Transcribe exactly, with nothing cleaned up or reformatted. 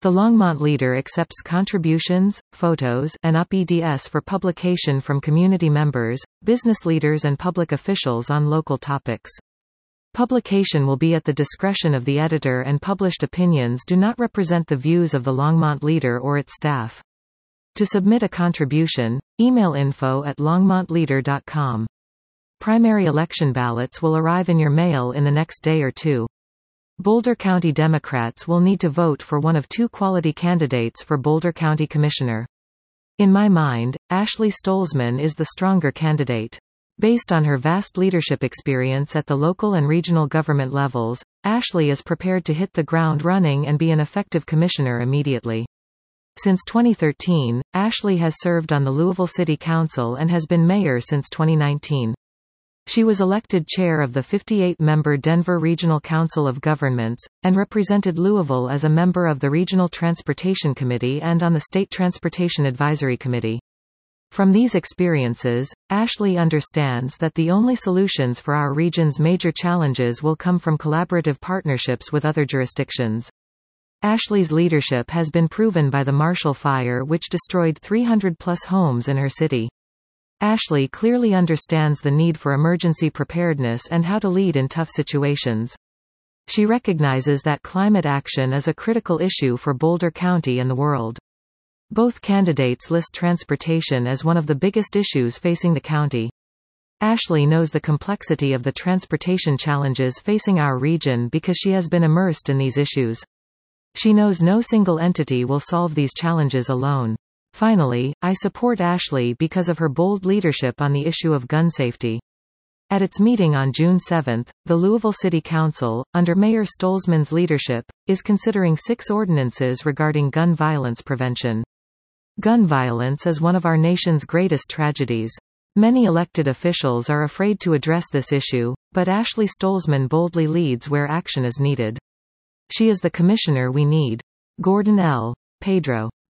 The Longmont Leader accepts contributions, photos, and U P E D S for publication from community members, business leaders and public officials on local topics. Publication will be at the discretion of the editor, and published opinions do not represent the views of the Longmont Leader or its staff. To submit a contribution, email info at longmont leader dot com. Primary election ballots will arrive in your mail in the next day or two. Boulder County Democrats will need to vote for one of two quality candidates for Boulder County Commissioner. In my mind, Ashley Stolzman is the stronger candidate. Based on her vast leadership experience at the local and regional government levels, Ashley is prepared to hit the ground running and be an effective commissioner immediately. Since twenty thirteen, Ashley has served on the Louisville City Council and has been mayor since twenty nineteen. She was elected chair of the fifty-eight member Denver Regional Council of Governments, and represented Louisville as a member of the Regional Transportation Committee and on the State Transportation Advisory Committee. From these experiences, Ashley understands that the only solutions for our region's major challenges will come from collaborative partnerships with other jurisdictions. Ashley's leadership has been proven by the Marshall Fire, which destroyed three hundred plus homes in her city. Ashley clearly understands the need for emergency preparedness and how to lead in tough situations. She recognizes that climate action is a critical issue for Boulder County and the world. Both candidates list transportation as one of the biggest issues facing the county. Ashley knows the complexity of the transportation challenges facing our region because she has been immersed in these issues. She knows no single entity will solve these challenges alone. Finally, I support Ashley because of her bold leadership on the issue of gun safety. At its meeting on June seventh, the Louisville City Council, under Mayor Stolzman's leadership, is considering six ordinances regarding gun violence prevention. Gun violence is one of our nation's greatest tragedies. Many elected officials are afraid to address this issue, but Ashley Stolzman boldly leads where action is needed. She is the commissioner we need. Gordon L. Pedro